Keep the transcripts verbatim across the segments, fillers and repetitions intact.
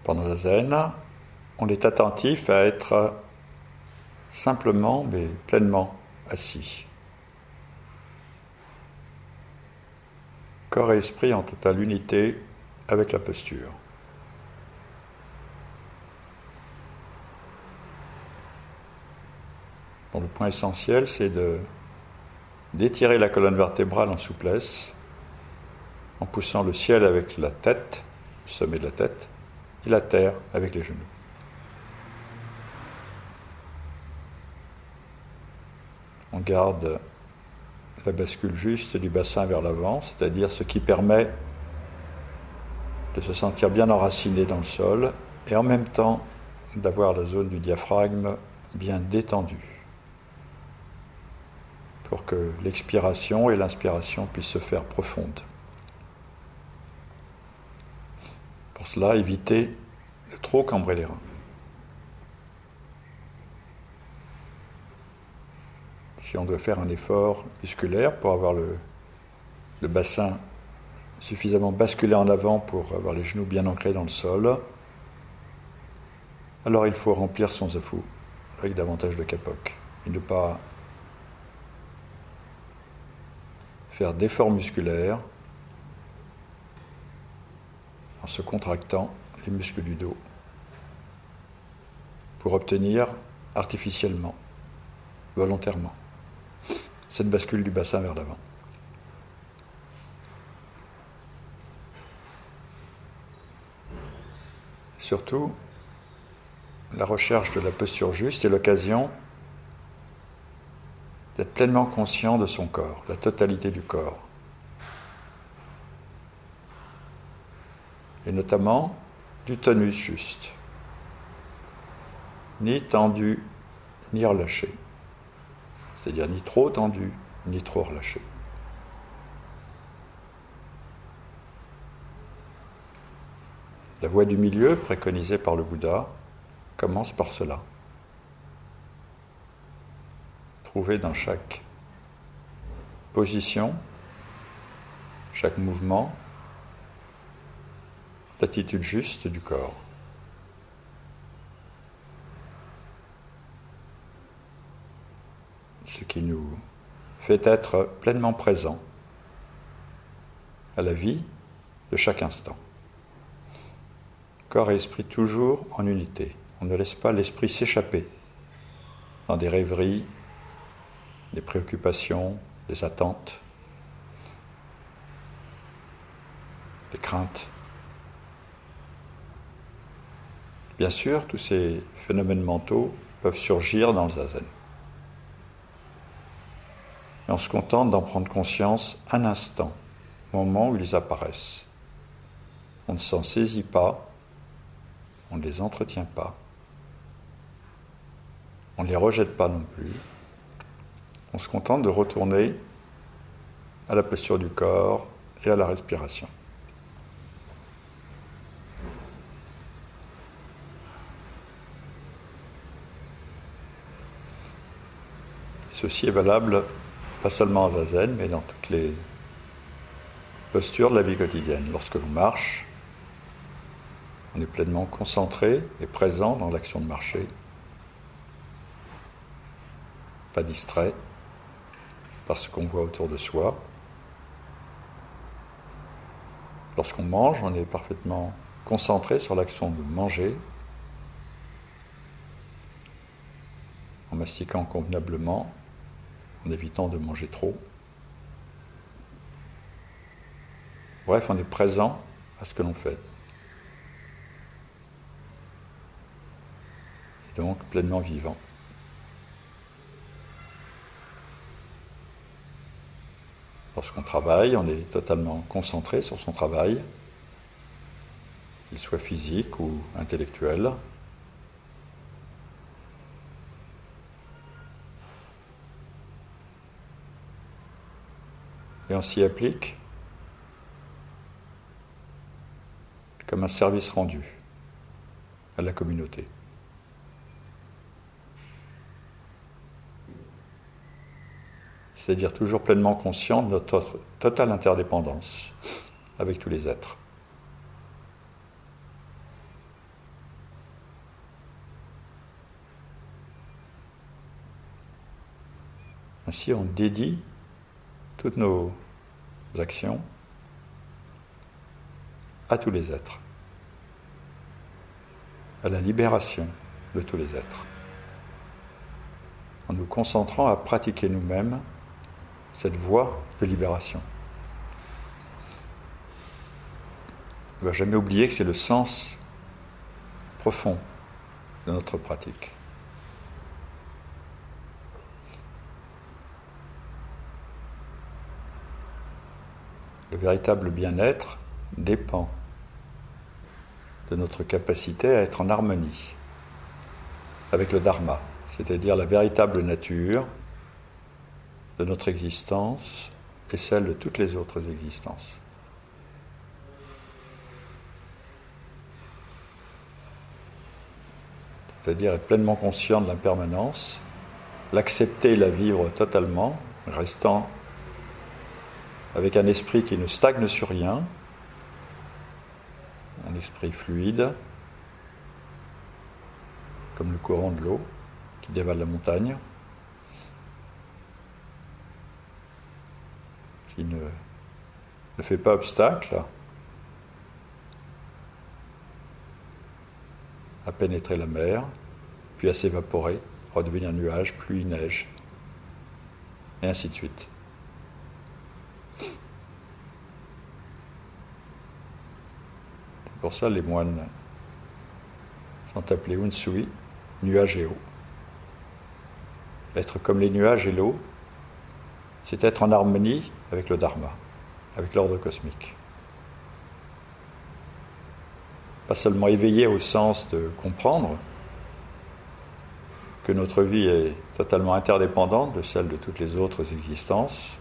Pendant le zen, on est attentif à être simplement mais pleinement assis. Corps et esprit en totale unité avec la posture. Bon, le point essentiel, c'est de, d'étirer la colonne vertébrale en souplesse, en poussant le ciel avec la tête, le sommet de la tête, et la terre avec les genoux. On garde la bascule juste du bassin vers l'avant, c'est-à-dire ce qui permet de se sentir bien enraciné dans le sol et en même temps d'avoir la zone du diaphragme bien détendue pour que l'expiration et l'inspiration puissent se faire profondes. Pour cela, évitez de trop cambrer les reins. Si on doit faire un effort musculaire pour avoir le, le bassin suffisamment basculé en avant pour avoir les genoux bien ancrés dans le sol, alors il faut remplir son zafu avec davantage de kapok et ne pas faire d'efforts musculaires en se contractant les muscles du dos pour obtenir artificiellement, volontairement, cette bascule du bassin vers l'avant. Surtout, la recherche de la posture juste est l'occasion d'être pleinement conscient de son corps, la totalité du corps. Et notamment du tonus juste, ni tendu, ni relâché. C'est-à-dire ni trop tendu, ni trop relâché. La voie du milieu, préconisée par le Bouddha, commence par cela. Trouver dans chaque position, chaque mouvement, l'attitude juste du corps. Ce qui nous fait être pleinement présents à la vie de chaque instant. Corps et esprit toujours en unité. On ne laisse pas l'esprit s'échapper dans des rêveries, des préoccupations, des attentes, des craintes. Bien sûr, tous ces phénomènes mentaux peuvent surgir dans le zazen. Et on se contente d'en prendre conscience un instant, au moment où ils apparaissent. On ne s'en saisit pas, on ne les entretient pas, on ne les rejette pas non plus. On se contente de retourner à la posture du corps et à la respiration. Et ceci est valable pas seulement en zazen, mais dans toutes les postures de la vie quotidienne. Lorsque l'on marche, on est pleinement concentré et présent dans l'action de marcher, pas distrait par ce qu'on voit autour de soi. Lorsqu'on mange, on est parfaitement concentré sur l'action de manger, en mastiquant convenablement, en évitant de manger trop. Bref, on est présent à ce que l'on fait. Et donc pleinement vivant. Lorsqu'on travaille, on est totalement concentré sur son travail, qu'il soit physique ou intellectuel. Et on s'y applique comme un service rendu à la communauté. C'est-à-dire toujours pleinement conscient de notre totale interdépendance avec tous les êtres. Ainsi, on dédie toutes nos actions à tous les êtres, à la libération de tous les êtres, en nous concentrant à pratiquer nous-mêmes cette voie de libération. On ne va jamais oublier que c'est le sens profond de notre pratique. Le véritable bien-être dépend de notre capacité à être en harmonie avec le Dharma, c'est-à-dire la véritable nature de notre existence et celle de toutes les autres existences. C'est-à-dire être pleinement conscient de l'impermanence, l'accepter et la vivre totalement, restant avec un esprit qui ne stagne sur rien, un esprit fluide, comme le courant de l'eau qui dévale la montagne, qui ne, ne fait pas obstacle à pénétrer la mer, puis à s'évaporer, redevenir nuage, pluie, neige, et ainsi de suite. C'est pour ça les moines sont appelés Unsui, nuages et eau. Être comme les nuages et l'eau, c'est être en harmonie avec le Dharma, avec l'ordre cosmique. Pas seulement éveillé au sens de comprendre que notre vie est totalement interdépendante de celle de toutes les autres existences,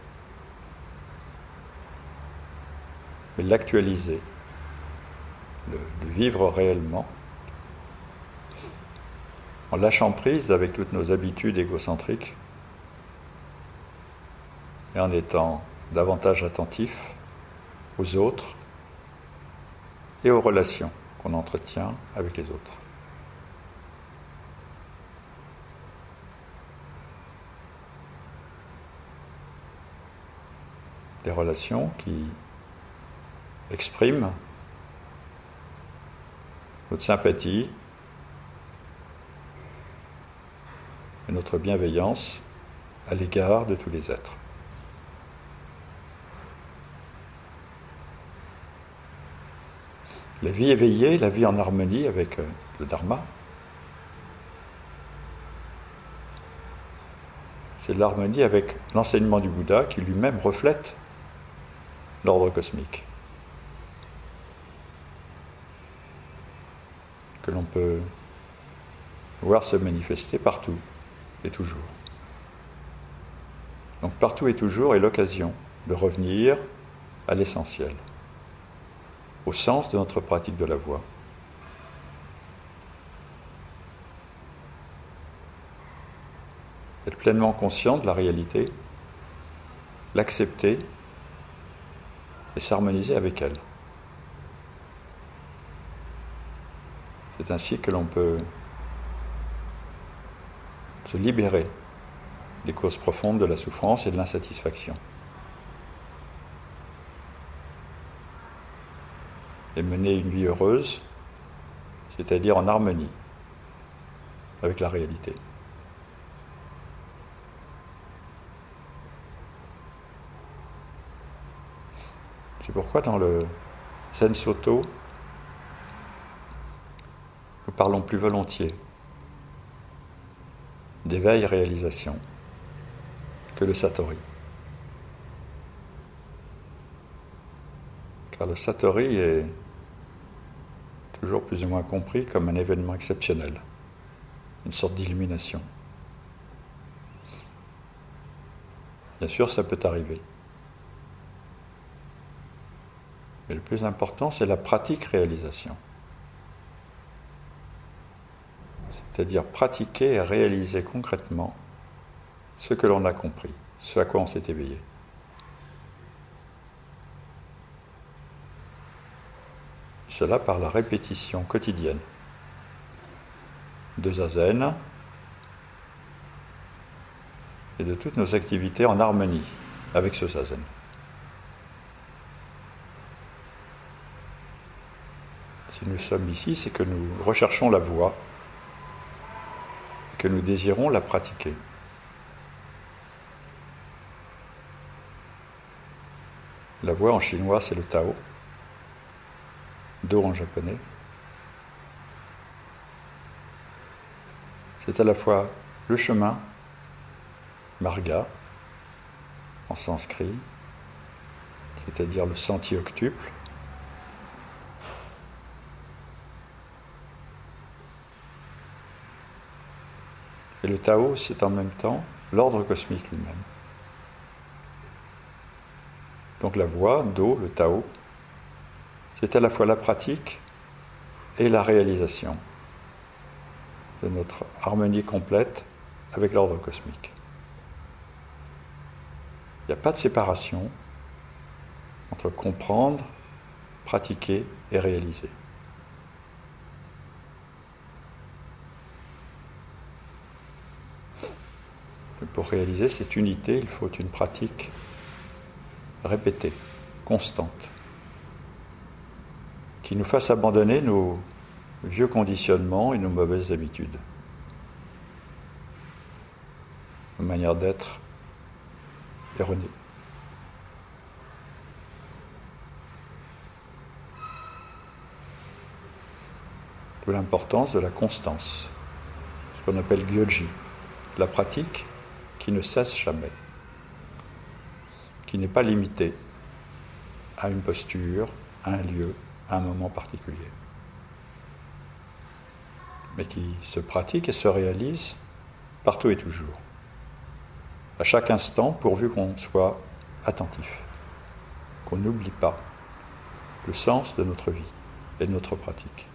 mais l'actualiser, le, le vivre réellement, en lâchant prise avec toutes nos habitudes égocentriques et en étant davantage attentif aux autres et aux relations qu'on entretient avec les autres. Des relations qui expriment notre sympathie et notre bienveillance à l'égard de tous les êtres. La vie éveillée, la vie en harmonie avec le Dharma, c'est l'harmonie avec l'enseignement du Bouddha qui lui-même reflète l'ordre cosmique, que l'on peut voir se manifester partout et toujours. Donc partout et toujours est l'occasion de revenir à l'essentiel, au sens de notre pratique de la voie. Être pleinement conscient de la réalité, l'accepter et s'harmoniser avec elle. C'est ainsi que l'on peut se libérer des causes profondes de la souffrance et de l'insatisfaction. Et mener une vie heureuse, c'est-à-dire en harmonie avec la réalité. C'est pourquoi dans le Zen Soto, nous parlons plus volontiers d'éveil et réalisation que le Satori. Car le Satori est toujours plus ou moins compris comme un événement exceptionnel, une sorte d'illumination. Bien sûr, ça peut arriver. Mais le plus important, c'est la pratique réalisation. C'est-à-dire pratiquer et réaliser concrètement ce que l'on a compris, ce à quoi on s'est éveillé. Cela par la répétition quotidienne de zazen et de toutes nos activités en harmonie avec ce zazen. Si nous sommes ici, c'est que nous recherchons la voie, que nous désirons la pratiquer. La voie en chinois, c'est le Tao, Do en japonais. C'est à la fois le chemin, Marga, en sanskrit, c'est-à-dire le sentier octuple, et le Tao, c'est en même temps l'ordre cosmique lui-même. Donc la voie, Do, le Tao, c'est à la fois la pratique et la réalisation de notre harmonie complète avec l'ordre cosmique. Il n'y a pas de séparation entre comprendre, pratiquer et réaliser. Et pour réaliser cette unité, il faut une pratique répétée, constante, qui nous fasse abandonner nos vieux conditionnements et nos mauvaises habitudes, nos manières d'être erronées. D'où l'importance de la constance, ce qu'on appelle gyoji, la pratique qui ne cesse jamais, qui n'est pas limitée à une posture, à un lieu, à un moment particulier, mais qui se pratique et se réalise partout et toujours, à chaque instant, pourvu qu'on soit attentif, qu'on n'oublie pas le sens de notre vie et de notre pratique.